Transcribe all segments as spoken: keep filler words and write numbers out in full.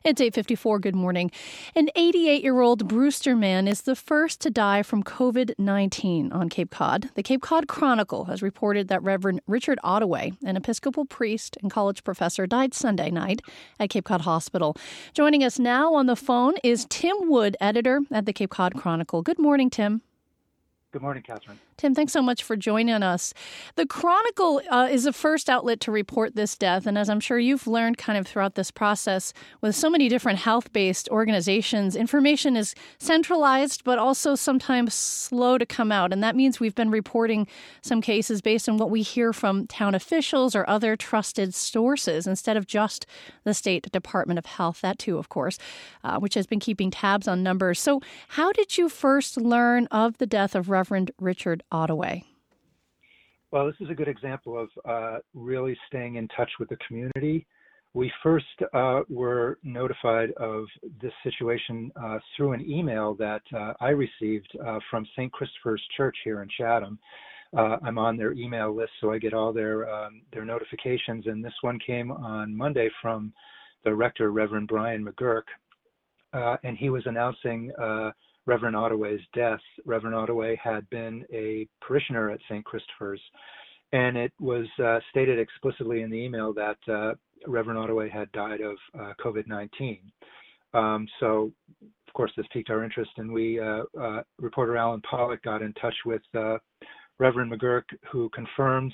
It's eight fifty-four. Good morning. An eighty-eight-year-old Brewster man is the first to die from COVID nineteen on Cape Cod. The Cape Cod Chronicle has reported that Reverend Richard Ottaway, an Episcopal priest and college professor, died Sunday night at Cape Cod Hospital. Joining us now on the phone is Tim Wood, editor at the Cape Cod Chronicle. Good morning, Tim. Good morning, Catherine. Tim, thanks so much for joining us. The Chronicle uh, is the first outlet to report this death, and as I'm sure you've learned kind of throughout this process, with so many different health-based organizations, information is centralized but also sometimes slow to come out, and that means we've been reporting some cases based on what we hear from town officials or other trusted sources instead of just the State Department of Health, that too, of course, uh, which has been keeping tabs on numbers. So how did you first learn of the death of Reverend Richard Ottaway? Well, this is a good example of uh, really staying in touch with the community. We first uh, were notified of this situation uh, through an email that uh, I received uh, from Saint Christopher's Church here in Chatham. Uh, I'm on their email list, so I get all their um, their notifications, and this one came on Monday from the rector, Reverend Brian McGurk, uh, and he was announcing uh, Reverend Ottaway's death. Reverend Ottaway had been a parishioner at Saint Christopher's, and it was uh, stated explicitly in the email that uh, Reverend Ottaway had died of uh, COVID nineteen. Um, so, of course, this piqued our interest, and we, uh, uh, reporter Alan Pollock, got in touch with uh, Reverend McGurk, who confirmed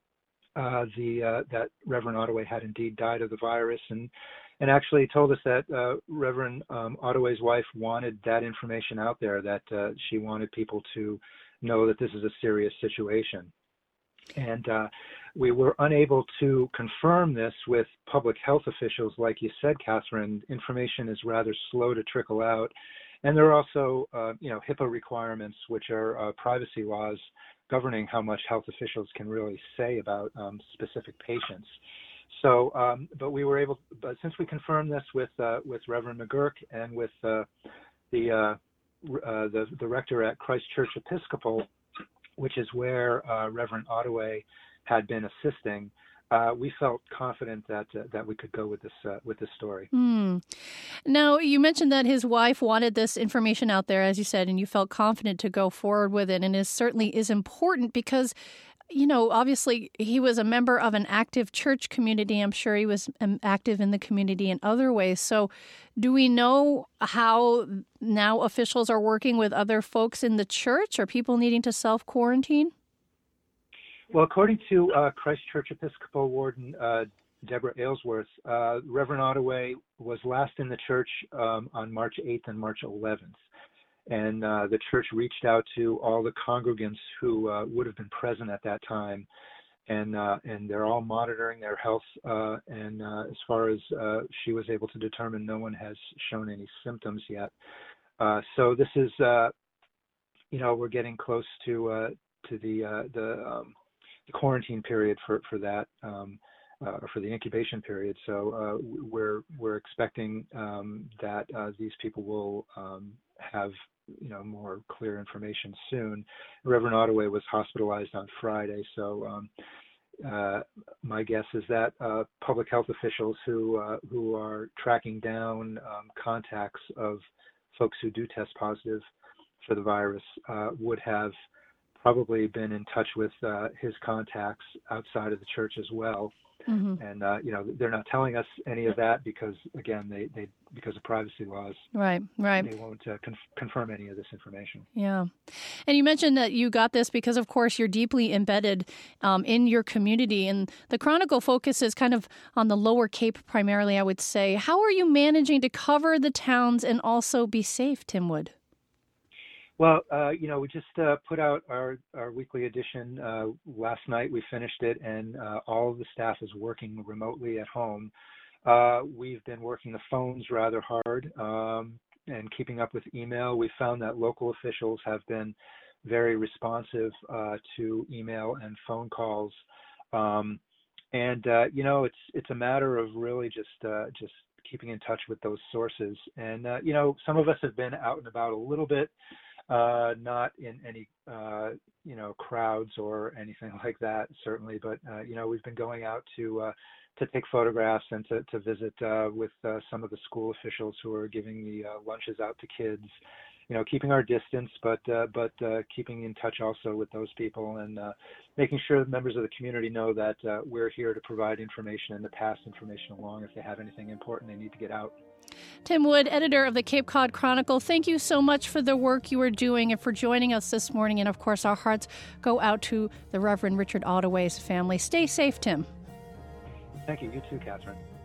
uh, the uh, that Reverend Ottaway had indeed died of the virus, and and actually told us that uh, Reverend um, Ottaway's wife wanted that information out there, that uh, she wanted people to know that this is a serious situation. And uh, we were unable to confirm this with public health officials. Like you said, Catherine, information is rather slow to trickle out. And there are also, uh, you know, HIPAA requirements, which are uh, privacy laws governing how much health officials can really say about um, specific patients. So, um, but we were able, but since we confirmed this with uh, with Reverend McGurk and with uh, the, uh, uh, the the rector at Christ Church Episcopal, which is where uh, Reverend Ottaway had been assisting, uh, we felt confident that uh, that we could go with this uh, with this story. Mm. Now, you mentioned that his wife wanted this information out there, as you said, and you felt confident to go forward with it, and it certainly is important because, you know, obviously he was a member of an active church community. I'm sure he was um, active in the community in other ways. So do we know how now officials are working with other folks in the church? Are people needing to self-quarantine? Well, according to uh, Christ Church Episcopal Warden uh, Deborah Aylesworth, uh, Reverend Ottaway was last in the church um, on March eighth and March eleventh. And uh, the church reached out to all the congregants who uh, would have been present at that time, and uh, and they're all monitoring their health. Uh, and uh, as far as uh, she was able to determine, no one has shown any symptoms yet. Uh, so this is, uh, you know, we're getting close to uh, to the uh, the, um, the quarantine period for for that, um, uh, for the incubation period. So uh, we're we're expecting um, that uh, these people will um, have, you know, more clear information soon. Reverend Ottaway was hospitalized on Friday, so um, uh, my guess is that uh, public health officials who uh, who are tracking down um, contacts of folks who do test positive for the virus uh, would have probably been in touch with uh, his contacts outside of the church as well. Mm-hmm. And, uh, you know, they're not telling us any of that because, again, they, they because of privacy laws. Right, right. They won't uh, conf- confirm any of this information. Yeah. And you mentioned that you got this because, of course, you're deeply embedded um, in your community. And the Chronicle focuses kind of on the Lower Cape primarily, I would say. How are you managing to cover the towns and also be safe, Tim Wood? Well, uh, you know, we just uh, put out our, our weekly edition uh, last night. We finished it, and uh, all of the staff is working remotely at home. Uh, we've been working the phones rather hard um, and keeping up with email. We found that local officials have been very responsive uh, to email and phone calls. Um, and, uh, you know, it's it's a matter of really just uh, just keeping in touch with those sources. And, uh, you know, some of us have been out and about a little bit. Uh, not in any, uh, you know, crowds or anything like that, certainly. But, uh, you know, we've been going out to uh, to take photographs and to, to visit uh, with uh, some of the school officials who are giving the uh, lunches out to kids. You know, keeping our distance, but uh, but uh, keeping in touch also with those people, and uh, making sure that members of the community know that uh, we're here to provide information and to pass information along if they have anything important they need to get out. Tim Wood, editor of the Cape Cod Chronicle, thank you so much for the work you are doing and for joining us this morning. And of course, our hearts go out to the Reverend Richard Ottaway's family. Stay safe, Tim. Thank you. You too, Catherine.